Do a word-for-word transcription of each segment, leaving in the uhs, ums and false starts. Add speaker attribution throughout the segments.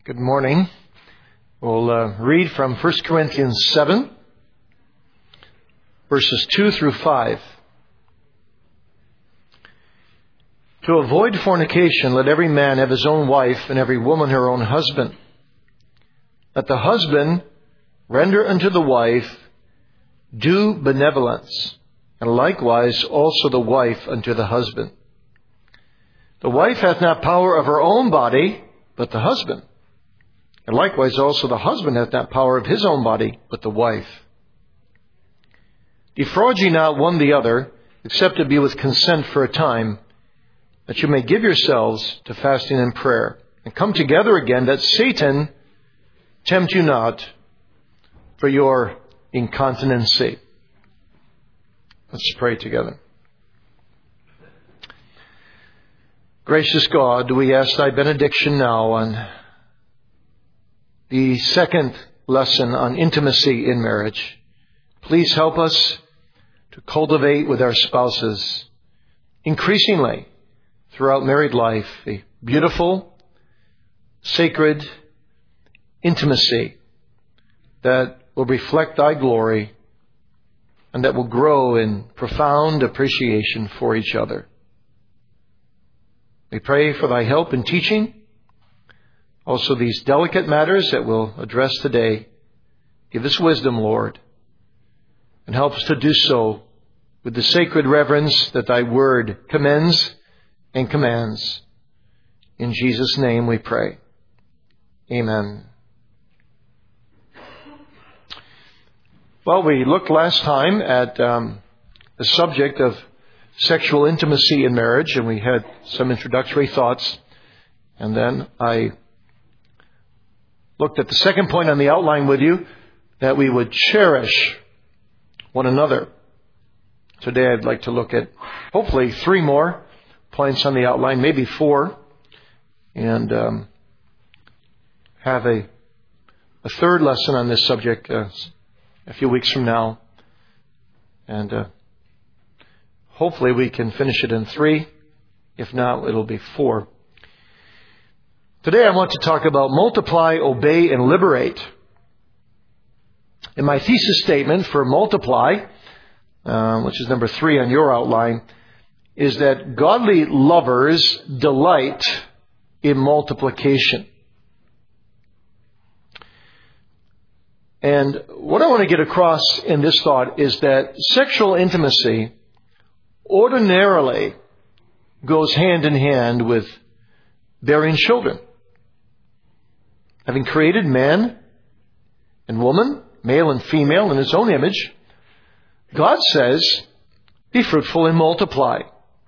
Speaker 1: Good morning. We'll uh, read from First Corinthians seven, verses two through five. To avoid fornication, let every man have his own wife, and every woman her own husband. Let the husband render unto the wife due benevolence, and likewise also the wife unto the husband. The wife hath not power of her own body, but the husband. And likewise also the husband hath not power of his own body, but the wife. Defraud ye not one the other, except it be with consent for a time, that you may give yourselves to fasting and prayer, and come together again, that Satan tempt you not for your incontinency. Let's pray together. Gracious God, we ask thy benediction now on the second lesson on intimacy in marriage. Please help us to cultivate with our spouses increasingly throughout married life a beautiful, sacred intimacy that will reflect thy glory and that will grow in profound appreciation for each other. We pray for thy help in teaching. Also, these delicate matters that we'll address today. Give us wisdom, Lord, and help us to do so with the sacred reverence that thy word commends and commands. In Jesus' name we pray. Amen. Well, we looked last time at um, the subject of sexual intimacy in marriage, and we had some introductory thoughts. And then I looked at the second point on the outline with you, that we would cherish one another. Today I'd like to look at hopefully three more points on the outline, maybe four, and um, have a, a third lesson on this subject uh, a few weeks from now. And uh, hopefully we can finish it in three. If not, it'll be four. Today I want to talk about multiply, obey, and liberate. In my thesis statement for multiply, uh, which is number three on your outline, is that godly lovers delight in multiplication. And what I want to get across in this thought is that sexual intimacy ordinarily goes hand in hand with bearing children. Having created man and woman, male and female, in his own image, God says, be fruitful and multiply.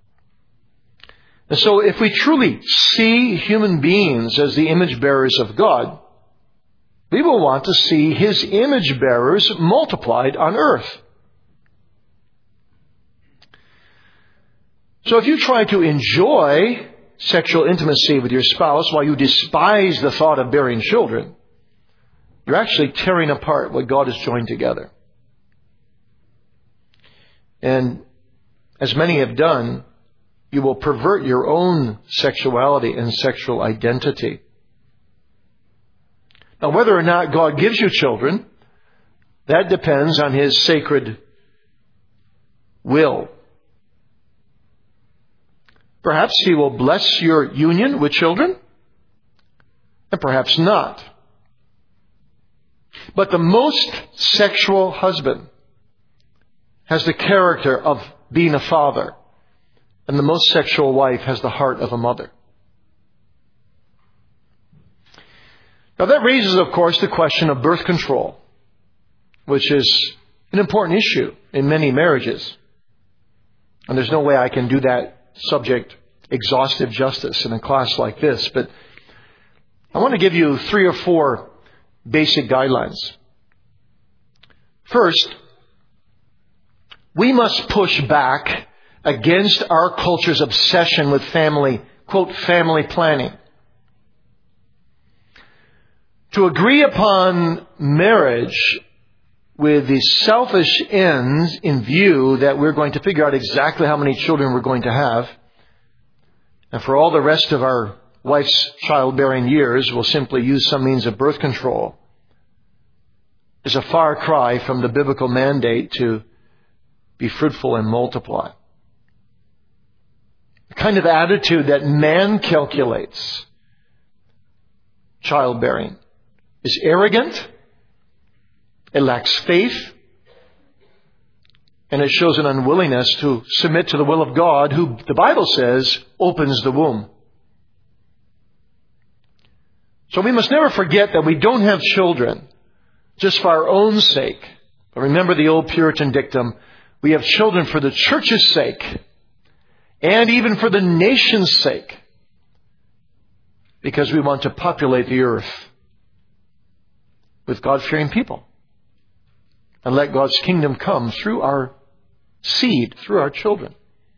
Speaker 1: And so if we truly see human beings as the image bearers of God, we will want to see his image bearers multiplied on earth. So if you try to enjoy sexual intimacy with your spouse while you despise the thought of bearing children, you're actually tearing apart what God has joined together. And as many have done, you will pervert your own sexuality and sexual identity. Now, whether or not God gives you children, that depends on his sacred will. Perhaps he will bless your union with children, and perhaps not. But the most sexual husband has the character of being a father, and the most sexual wife has the heart of a mother. Now that raises, of course, the question of birth control, which is an important issue in many marriages. And there's no way I can do that subject exhaustive justice in a class like this, but I want to give you three or four basic guidelines. First, we must push back against our culture's obsession with family, quote, family planning. To agree upon marriage with the selfish ends in view that we're going to figure out exactly how many children we're going to have, and for all the rest of our wife's childbearing years will simply use some means of birth control is a far cry from the biblical mandate to be fruitful and multiply. The kind of attitude that man calculates childbearing is arrogant, it lacks faith, and it shows an unwillingness to submit to the will of God, who the Bible says opens the womb. So we must never forget that we don't have children just for our own sake. But remember the old Puritan dictum, we have children for the church's sake and even for the nation's sake, because we want to populate the earth with God-fearing people and let God's kingdom come through our seed, through our children.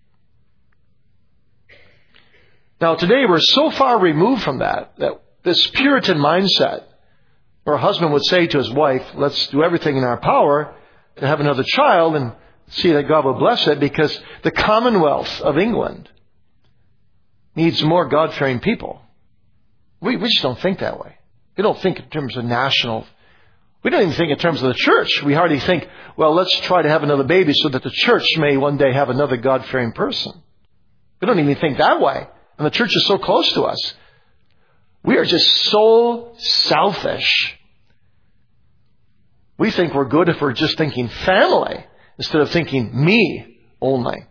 Speaker 1: Now today we're so far removed from that, that this Puritan mindset, where a husband would say to his wife, let's do everything in our power to have another child and see that God will bless it, because the Commonwealth of England needs more God-fearing people. We, we just don't think that way. We don't think in terms of national. We don't even think in terms of the church. We hardly think, well, let's try to have another baby so that the church may one day have another God-fearing person. We don't even think that way. And the church is so close to us. We are just so selfish. We think we're good if we're just thinking family instead of thinking me only.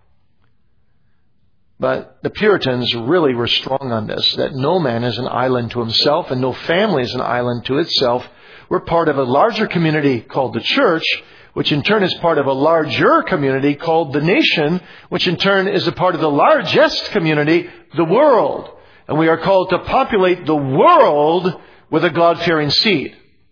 Speaker 1: But the Puritans really were strong on this, that no man is an island to himself and no family is an island to itself. We're part of a larger community called the church, which in turn is part of a larger community called the nation, which in turn is a part of the largest community, the world. And we are called to populate the world with a God-fearing seed.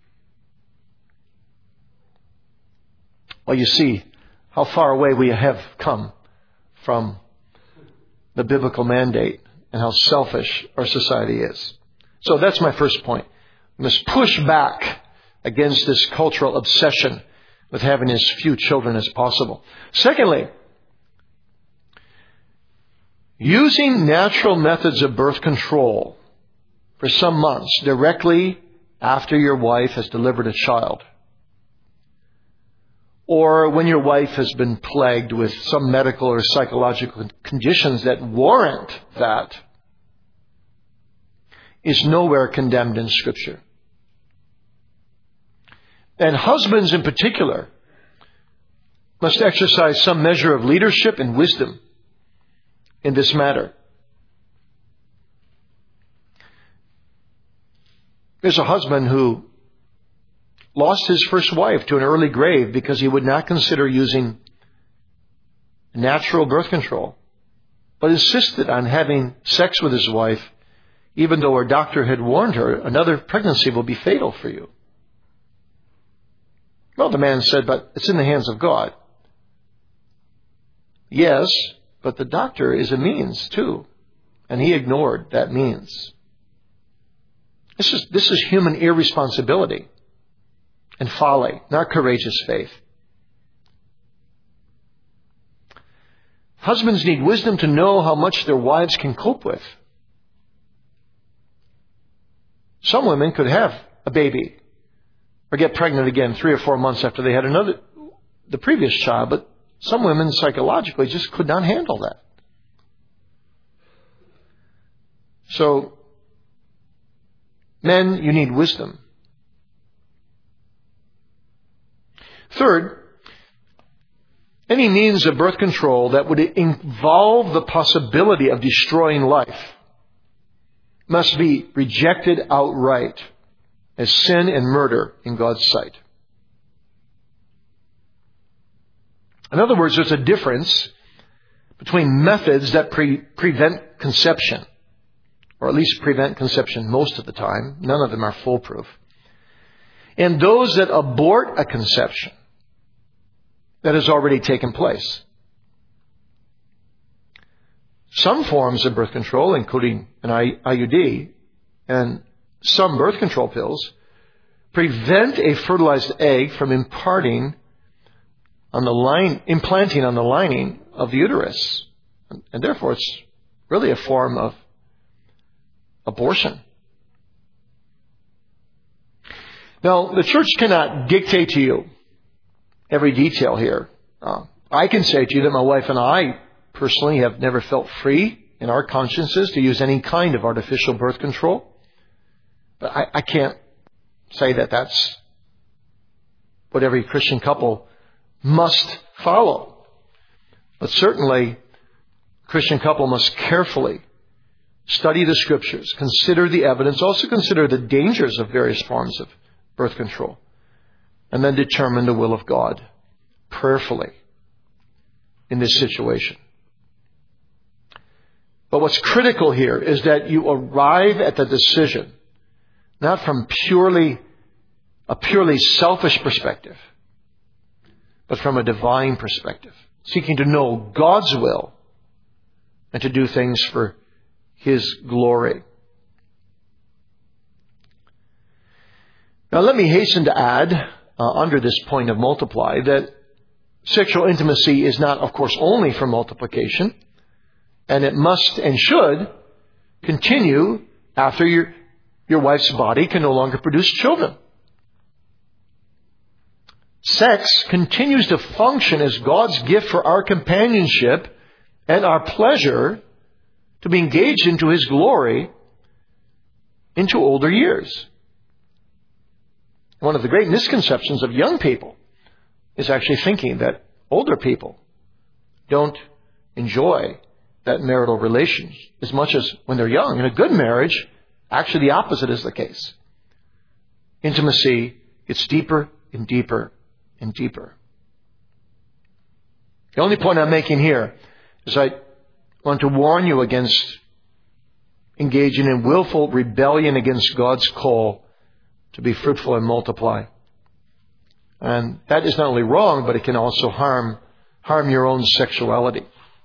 Speaker 1: Well, you see how far away we have come from the biblical mandate and how selfish our society is. So that's my first point. We must push back against this cultural obsession with having as few children as possible. Secondly, using natural methods of birth control for some months directly after your wife has delivered a child, or when your wife has been plagued with some medical or psychological conditions that warrant that, is nowhere condemned in Scripture. And husbands in particular must exercise some measure of leadership and wisdom in this matter. There's a husband who lost his first wife to an early grave because he would not consider using natural birth control, but insisted on having sex with his wife, even though her doctor had warned her, another pregnancy will be fatal for you. Well, the man said, but it's in the hands of God. Yes, but the doctor is a means too. And he ignored that means. This is, this is human irresponsibility and folly, not courageous faith. Husbands need wisdom to know how much their wives can cope with. Some women could have a baby or get pregnant again three or four months after they had another, the previous child, but some women psychologically just could not handle that. So, men, you need wisdom. Third, any means of birth control that would involve the possibility of destroying life must be rejected outright as sin and murder in God's sight. In other words, there's a difference between methods that pre- prevent conception, or at least prevent conception most of the time. None of them are foolproof. And those that abort a conception that has already taken place. Some forms of birth control, including an I U D and some birth control pills, prevent a fertilized egg from imparting on the line, implanting on the lining of the uterus. And therefore, it's really a form of abortion. Now, the church cannot dictate to you every detail here. Uh, I can say to you that my wife and I personally have never felt free in our consciences to use any kind of artificial birth control. But I, I can't say that that's what every Christian couple must follow. But certainly, a Christian couple must carefully study the Scriptures, consider the evidence, also consider the dangers of various forms of birth control, and then determine the will of God prayerfully in this situation. But what's critical here is that you arrive at the decision not from purely a purely selfish perspective, but from a divine perspective, seeking to know God's will and to do things for His glory. Now let me hasten to add, uh, under this point of multiply, that sexual intimacy is not, of course, only for multiplication, and it must and should continue after your, your wife's body can no longer produce children. Sex continues to function as God's gift for our companionship and our pleasure to be engaged into His glory into older years. One of the great misconceptions of young people is actually thinking that older people don't enjoy that marital relation as much as when they're young. In a good marriage, actually the opposite is the case. Intimacy gets deeper and deeper and deeper. The only point I'm making here is I want to warn you against engaging in willful rebellion against God's call to be fruitful and multiply. And that is not only wrong, but it can also harm, harm your own sexuality.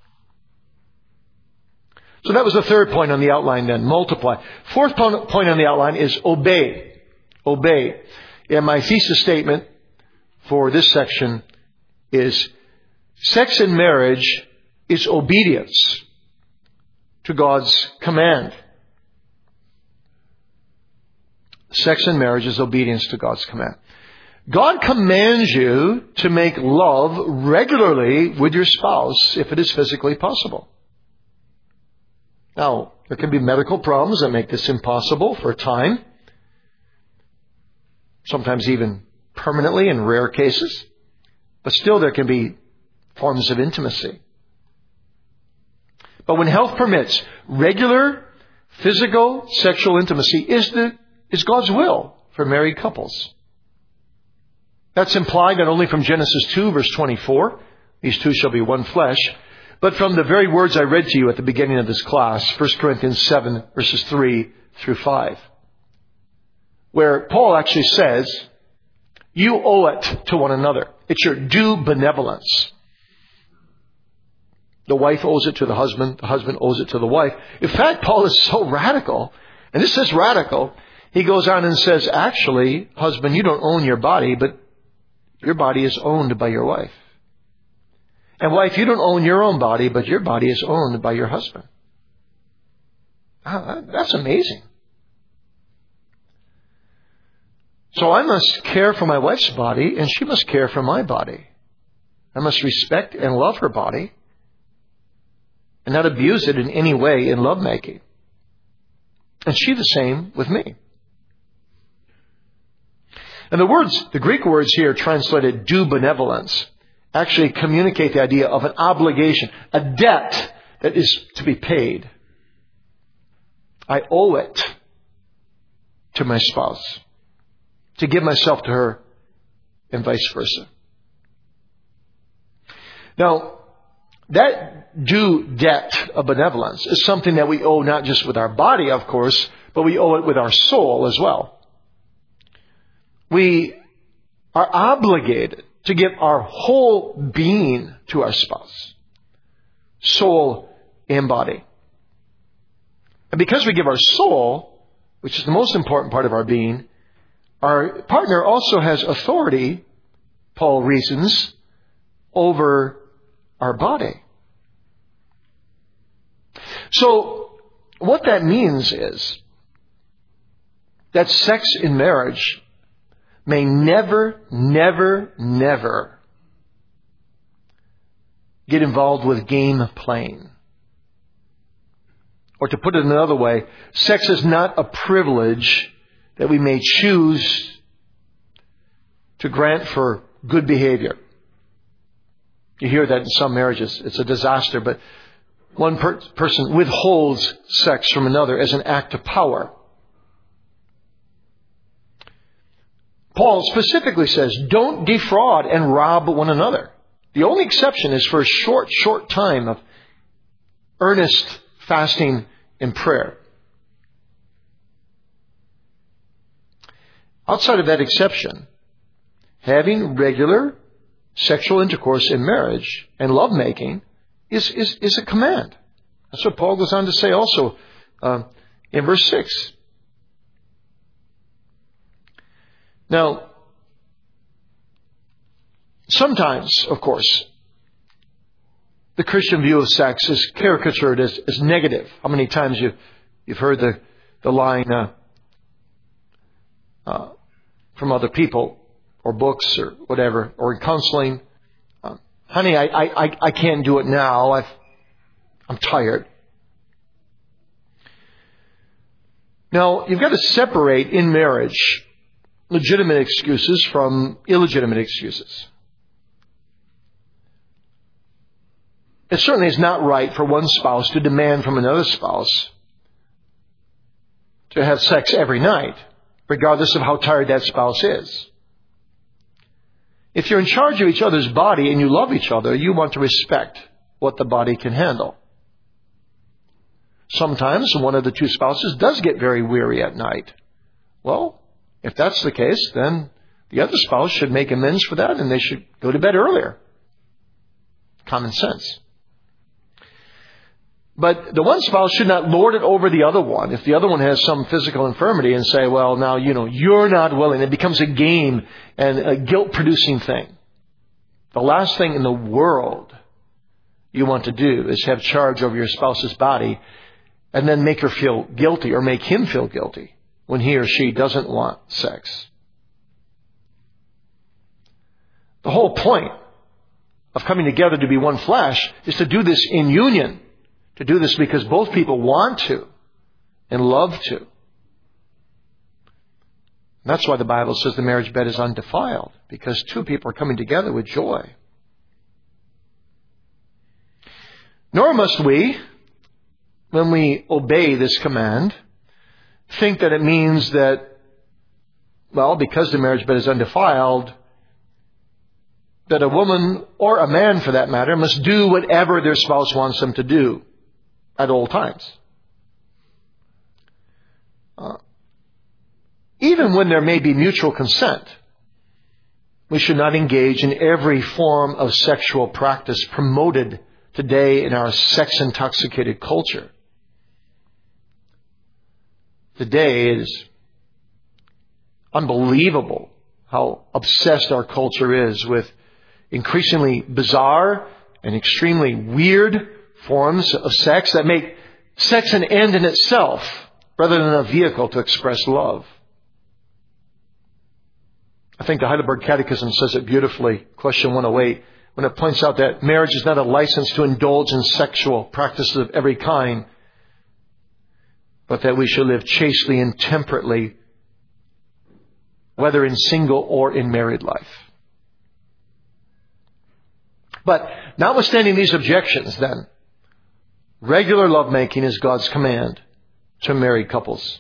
Speaker 1: So that was the third point on the outline then, multiply. Fourth point on the outline is obey. Obey. And my thesis statement for this section is sex in marriage is obedience to God's command. Sex in marriage is obedience to God's command. God commands you to make love regularly with your spouse if it is physically possible. Now, there can be medical problems that make this impossible for a time, sometimes even permanently in rare cases, but still there can be forms of intimacy. But when health permits, regular physical sexual intimacy is the is God's will for married couples. That's implied not only from Genesis two, verse twenty-four, these two shall be one flesh, but from the very words I read to you at the beginning of this class, First Corinthians seven, verses three through five, where Paul actually says, you owe it to one another. It's your due benevolence. The wife owes it to the husband. The husband owes it to the wife. In fact, Paul is so radical, and this is radical, he goes on and says, actually, husband, you don't own your body, but your body is owned by your wife. And wife, you don't own your own body, but your body is owned by your husband. That's amazing. So I must care for my wife's body, and she must care for my body. I must respect and love her body, and not abuse it in any way in lovemaking. And she the same with me. And the words, the Greek words here translated due benevolence, actually communicate the idea of an obligation, a debt that is to be paid. I owe it to my spouse to give myself to her and vice versa. Now, that due debt of benevolence is something that we owe not just with our body, of course, but we owe it with our soul as well. We are obligated to give our whole being to our spouse, soul and body. And because we give our soul, which is the most important part of our being, our partner also has authority, Paul reasons, over our body. So what that means is that sex in marriage may never, never, never get involved with game playing. Or to put it another way, sex is not a privilege that we may choose to grant for good behavior. You hear that in some marriages. It's a disaster, but one per- person withholds sex from another as an act of power. Paul specifically says, don't defraud and rob one another. The only exception is for a short, short time of earnest fasting and prayer. Outside of that exception, having regular sexual intercourse in marriage and lovemaking is, is, is a command. That's what Paul goes on to say also uh, in verse six. Now, sometimes, of course, the Christian view of sex is caricatured as, as negative. How many times you, you've heard the, the line uh, uh, from other people or books or whatever, or in counseling, uh, honey, I, I, I can't do it now. I've, I'm tired. Now, you've got to separate in marriage legitimate excuses from illegitimate excuses. It certainly is not right for one spouse to demand from another spouse to have sex every night, regardless of how tired that spouse is. If you're in charge of each other's body and you love each other, you want to respect what the body can handle. Sometimes one of the two spouses does get very weary at night. Well, if that's the case, then the other spouse should make amends for that and they should go to bed earlier. Common sense. But the one spouse should not lord it over the other one. If the other one has some physical infirmity and say, well, now, you know, you're not willing. It becomes a game and a guilt-producing thing. The last thing in the world you want to do is have charge over your spouse's body and then make her feel guilty or make him feel guilty when he or she doesn't want sex. The whole point of coming together to be one flesh is to do this in union. To do this because both people want to and love to. And that's why the Bible says the marriage bed is undefiled, because two people are coming together with joy. Nor must we, when we obey this command, think that it means that, well, because the marriage bed is undefiled, that a woman, or a man for that matter, must do whatever their spouse wants them to do at all times. Uh, even when there may be mutual consent, we should not engage in every form of sexual practice promoted today in our sex-intoxicated culture. Today it is unbelievable how obsessed our culture is with increasingly bizarre and extremely weird forms of sex that make sex an end in itself rather than a vehicle to express love. I think the Heidelberg Catechism says it beautifully, question one oh eight, when it points out that marriage is not a license to indulge in sexual practices of every kind, but that we should live chastely and temperately, whether in single or in married life. But notwithstanding these objections, then, regular lovemaking is God's command to married couples.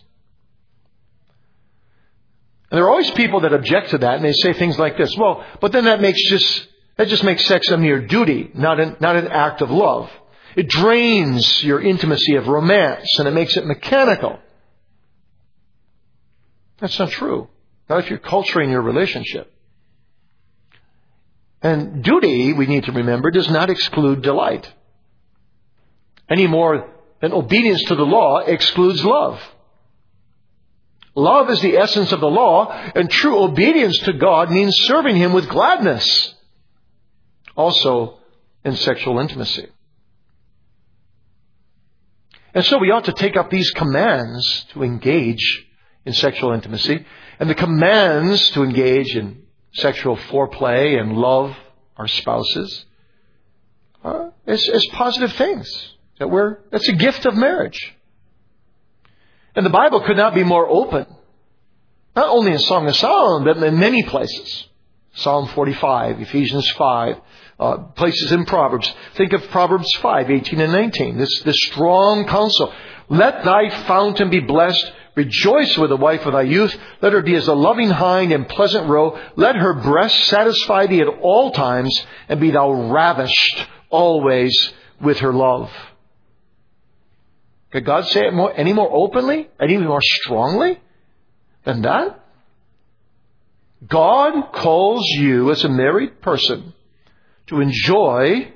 Speaker 1: And there are always people that object to that, and they say things like this, well, but then that makes just, that just makes sex a mere duty, not an, not an act of love. It drains your intimacy of romance, and it makes it mechanical. That's not true. Not if you're culturing your relationship. And duty, we need to remember, does not exclude delight. Any more than obedience to the law excludes love. Love is the essence of the law, and true obedience to God means serving Him with gladness. Also in sexual intimacy. And so we ought to take up these commands to engage in sexual intimacy, and the commands to engage in sexual foreplay and love our spouses uh, as, as positive things. That we're, that's a gift of marriage. And the Bible could not be more open. Not only in Song of Solomon, but in many places. Psalm forty-five, Ephesians five, uh, places in Proverbs. Think of Proverbs five, eighteen and nineteen. This, this strong counsel. Let thy fountain be blessed. Rejoice with the wife of thy youth. Let her be as a loving hind and pleasant roe. Let her breast satisfy thee at all times, and be thou ravished always with her love. Could God say it more, any more openly, any more strongly than that? God calls you as a married person to enjoy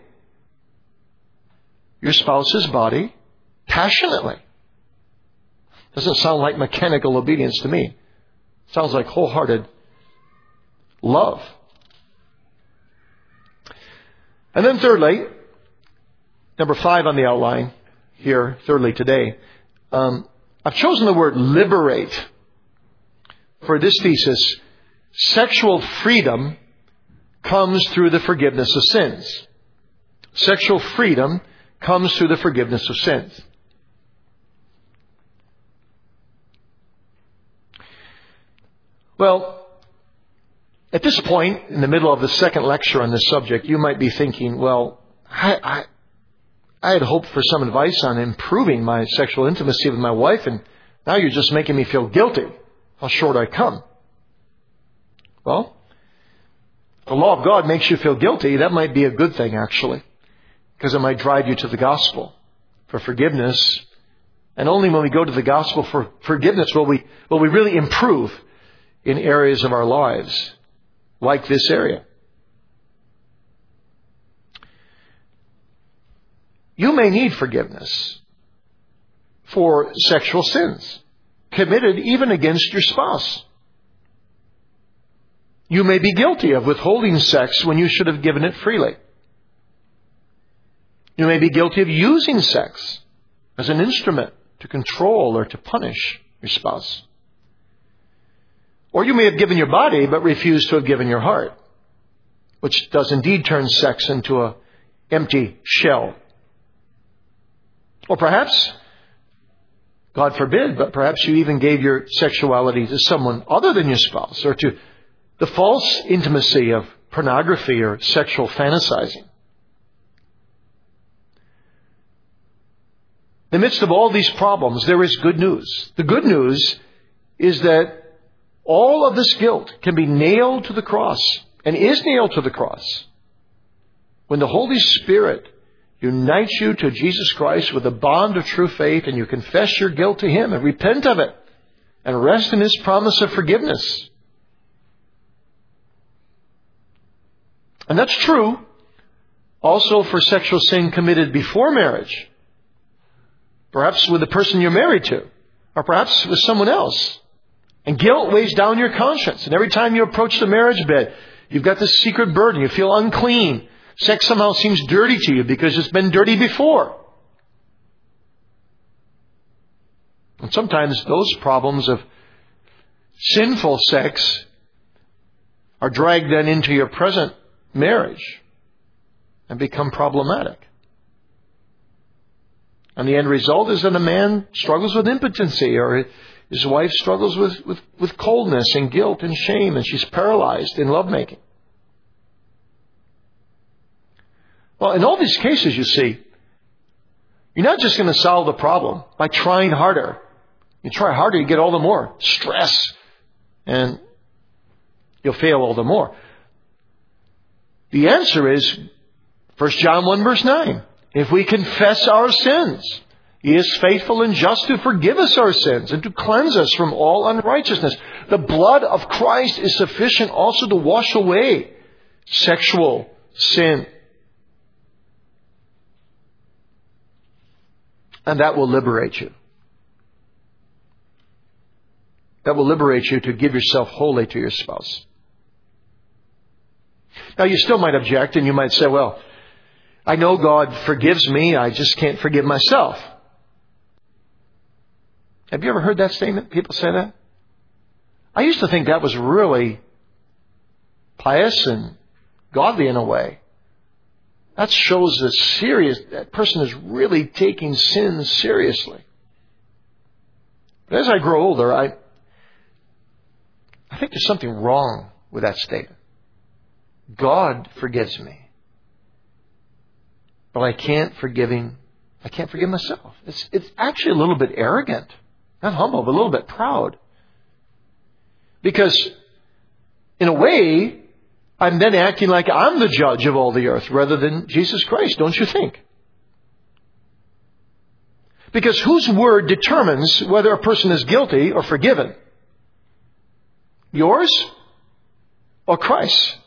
Speaker 1: your spouse's body passionately. Doesn't sound like mechanical obedience to me. Sounds like wholehearted love. And then thirdly, number five on the outline here, thirdly today, um, I've chosen the word liberate for this thesis. Sexual freedom comes through the forgiveness of sins. Sexual freedom comes through the forgiveness of sins. Well, at this point, in the middle of the second lecture on this subject, you might be thinking, well, I, I, I had hoped for some advice on improving my sexual intimacy with my wife, and now you're just making me feel guilty. How short I come. Well, if the law of God makes you feel guilty, that might be a good thing, actually, because it might drive you to the gospel for forgiveness. And only when we go to the gospel for forgiveness will we, will we really improve in areas of our lives, like this area. You may need forgiveness for sexual sins committed even against your spouse. You may be guilty of withholding sex when you should have given it freely. You may be guilty of using sex as an instrument to control or to punish your spouse. Or you may have given your body but refused to have given your heart, which does indeed turn sex into an empty shell. Or perhaps, God forbid, but perhaps you even gave your sexuality to someone other than your spouse, or to the false intimacy of pornography or sexual fantasizing. In the midst of all these problems, there is good news. The good news is that all of this guilt can be nailed to the cross, and is nailed to the cross, when the Holy Spirit unites you to Jesus Christ with a bond of true faith, and you confess your guilt to Him and repent of it and rest in His promise of forgiveness. And that's true also for sexual sin committed before marriage. Perhaps with the person you're married to, or perhaps with someone else. And guilt weighs down your conscience. And every time you approach the marriage bed, you've got this secret burden. You feel unclean. Sex somehow seems dirty to you because it's been dirty before. And sometimes those problems of sinful sex are dragged then into your present marriage and become problematic. And the end result is that a man struggles with impotency, or his wife struggles with, with, with coldness and guilt and shame, and she's paralyzed in lovemaking. Well, in all these cases, you see, you're not just going to solve the problem by trying harder. You try harder, you get all the more stress, and you'll fail all the more. The answer is First John one verse nine. If we confess our sins, He is faithful and just to forgive us our sins and to cleanse us from all unrighteousness. The blood of Christ is sufficient also to wash away sexual sin. And that will liberate you. That will liberate you to give yourself wholly to your spouse. Now, you still might object, and you might say, well, I know God forgives me, I just can't forgive myself. Have you ever heard that statement? People say that? I used to think that was really pious and godly in a way. That shows that serious, that person is really taking sin seriously. But as I grow older, I, I think there's something wrong with that statement. God forgives me, but I can't forgive him. I can't forgive myself. It's, it's actually a little bit arrogant, not humble, but a little bit proud. Because in a way, I'm then acting like I'm the judge of all the earth rather than Jesus Christ, don't you think? Because whose word determines whether a person is guilty or forgiven? Yours or Christ's?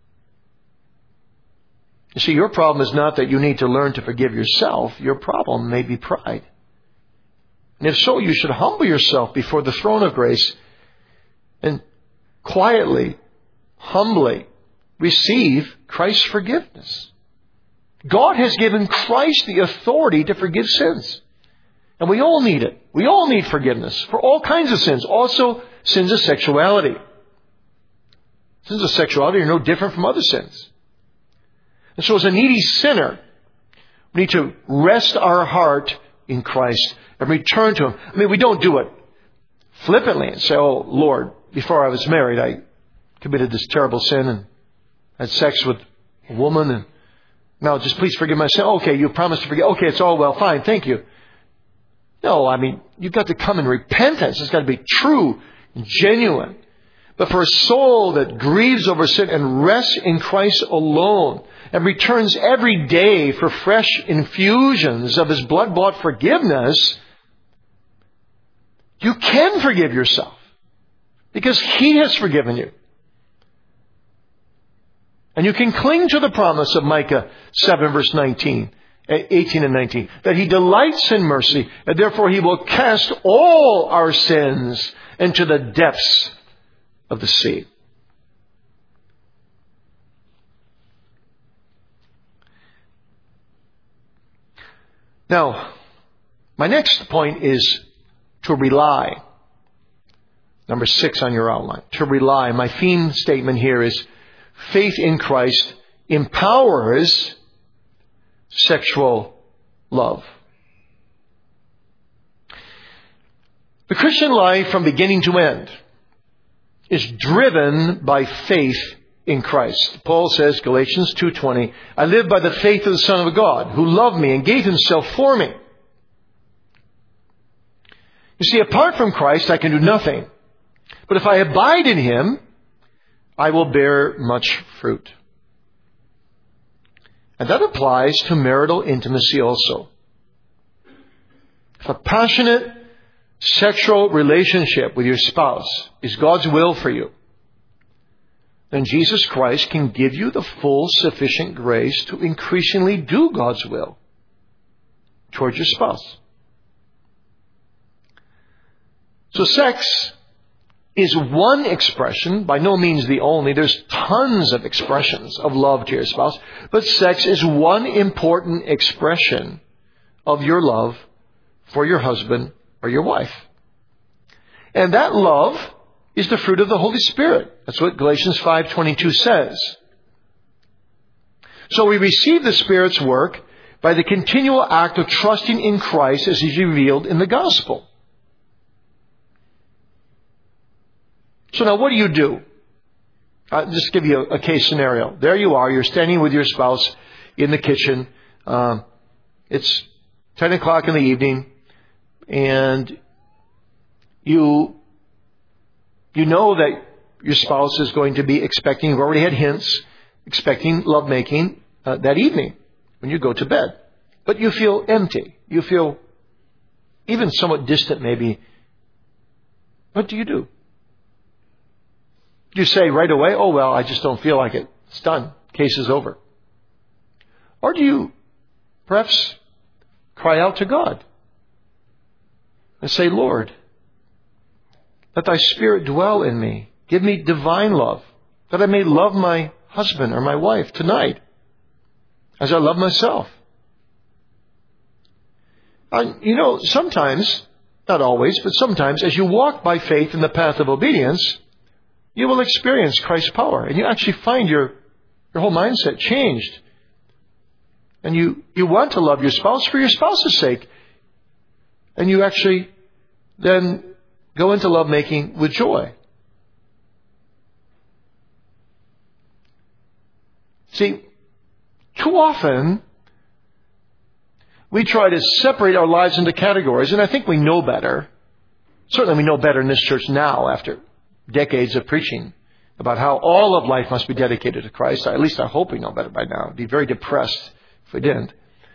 Speaker 1: You see, your problem is not that you need to learn to forgive yourself. Your problem may be pride. And if so, you should humble yourself before the throne of grace and quietly, humbly receive Christ's forgiveness. God has given Christ the authority to forgive sins. And we all need it. We all need forgiveness for all kinds of sins. Also, sins of sexuality. Sins of sexuality are no different from other sins. And so as a needy sinner, we need to rest our heart in Christ and return to him. I mean, we don't do it flippantly and say, oh, Lord, before I was married, I committed this terrible sin and had sex with a woman, and now just please forgive my sin. Okay, you promised to forgive. Okay, it's all well, fine, thank you. No, I mean, you've got to come in repentance. It's got to be true and genuine. But for a soul that grieves over sin and rests in Christ alone and returns every day for fresh infusions of his blood-bought forgiveness, you can forgive yourself because he has forgiven you. And you can cling to the promise of Micah seven verse nineteen, eighteen and nineteen, that he delights in mercy, and therefore he will cast all our sins into the depths of the sea. Now, my next point is to rely. Number six on your outline. To rely. My theme statement here is faith in Christ empowers sexual love. The Christian life from beginning to end is driven by faith in Christ. Paul says, Galatians two twenty, I live by the faith of the Son of God, who loved me and gave himself for me. You see, apart from Christ, I can do nothing. But if I abide in him, I will bear much fruit. And that applies to marital intimacy also. If a passionate sexual relationship with your spouse is God's will for you, then Jesus Christ can give you the full sufficient grace to increasingly do God's will towards your spouse. So sex is one expression, by no means the only. There's tons of expressions of love to your spouse. But sex is one important expression of your love for your husband or your wife. And that love is the fruit of the Holy Spirit. That's what Galatians five twenty-two says. So we receive the Spirit's work by the continual act of trusting in Christ as he's revealed in the gospel. So now what do you do? I'll just give you a, a case scenario. There you are. You're standing with your spouse in the kitchen. Um, it's ten o'clock in the evening. And you, you know that your spouse is going to be expecting, you've already had hints, expecting lovemaking uh, that evening when you go to bed. But you feel empty. You feel even somewhat distant maybe. What do you do? You say right away, oh, well, I just don't feel like it. It's done. Case is over. Or do you perhaps cry out to God and say, Lord, let thy Spirit dwell in me. Give me divine love, that I may love my husband or my wife tonight as I love myself. Uh, you know, sometimes not always, but sometimes, as you walk by faith in the path of obedience, you will experience Christ's power. And you actually find your, your whole mindset changed. And you, you want to love your spouse for your spouse's sake. And you actually then go into lovemaking with joy. See, too often we try to separate our lives into categories, and I think we know better. Certainly we know better in this church now after decades of preaching about how all of life must be dedicated to Christ. At least I hope we know better by now. I'd be very depressed if we didn't.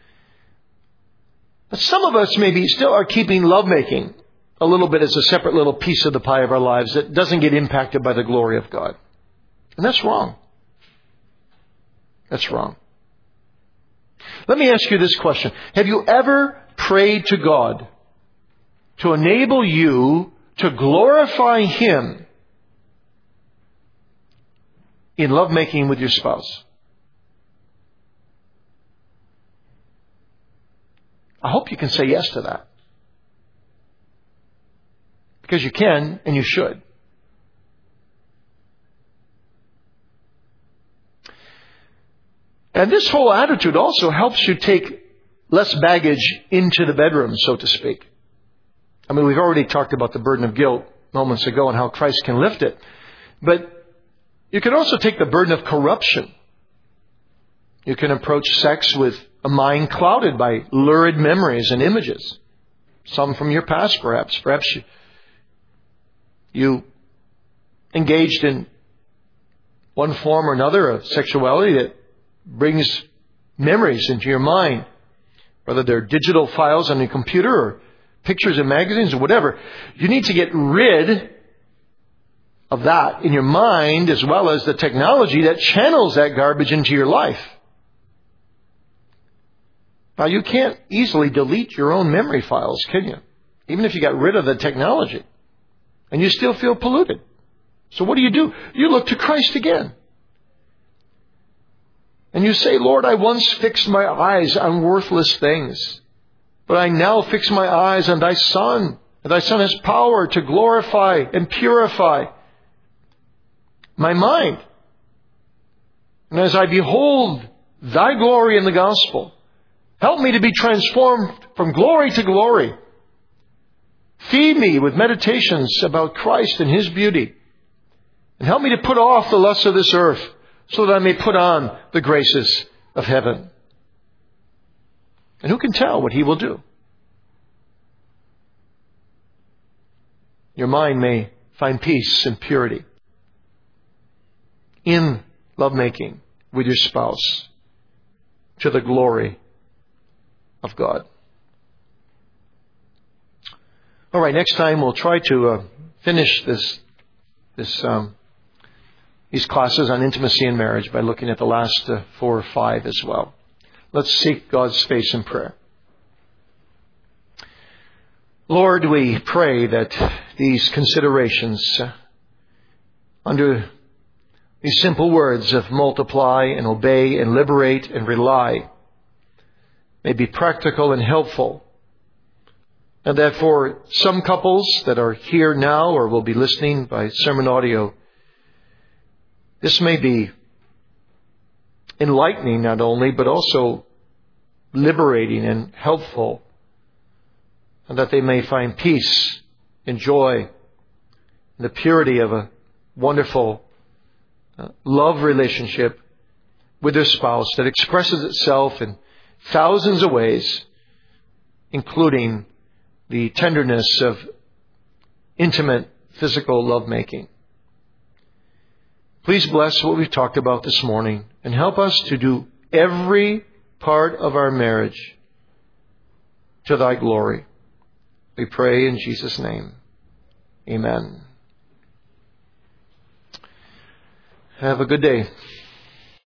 Speaker 1: But some of us maybe still are keeping lovemaking a little bit as a separate little piece of the pie of our lives that doesn't get impacted by the glory of God. And that's wrong. That's wrong. Let me ask you this question. Have you ever prayed to God to enable you to glorify Him in lovemaking with your spouse? I hope you can say yes to that. Because you can and you should. And this whole attitude also helps you take less baggage into the bedroom, so to speak. I mean, we've already talked about the burden of guilt moments ago and how Christ can lift it. But you can also take the burden of corruption. You can approach sex with a mind clouded by lurid memories and images. Some from your past, perhaps. Perhaps you, you engaged in one form or another of sexuality that brings memories into your mind. Whether they're digital files on your computer or pictures in magazines or whatever. You need to get rid of that in your mind as well as the technology that channels that garbage into your life. Now, you can't easily delete your own memory files, can you? Even if you got rid of the technology. And you still feel polluted. So what do you do? You look to Christ again. And you say, Lord, I once fixed my eyes on worthless things. But I now fix my eyes on Thy Son. And Thy Son has power to glorify and purify my mind. And as I behold Thy glory in the gospel, help me to be transformed from glory to glory. Feed me with meditations about Christ and His beauty. And help me to put off the lusts of this earth so that I may put on the graces of heaven. And who can tell what He will do? Your mind may find peace and purity in lovemaking with your spouse to the glory of God. All right, next time we'll try to uh, finish this this um, these classes on intimacy and marriage by looking at the last uh, four or five as well. Let's seek God's face in prayer. Lord, we pray that these considerations uh, under these simple words of multiply and obey and liberate and rely may be practical and helpful. And that for some couples that are here now or will be listening by sermon audio, this may be enlightening not only, but also liberating and helpful. And that they may find peace and joy in the purity of a wonderful uh, love relationship with their spouse that expresses itself in thousands of ways, including the tenderness of intimate physical lovemaking. Please bless what we've talked about this morning and help us to do every part of our marriage to Thy glory. We pray in Jesus' name. Amen. Have a good day.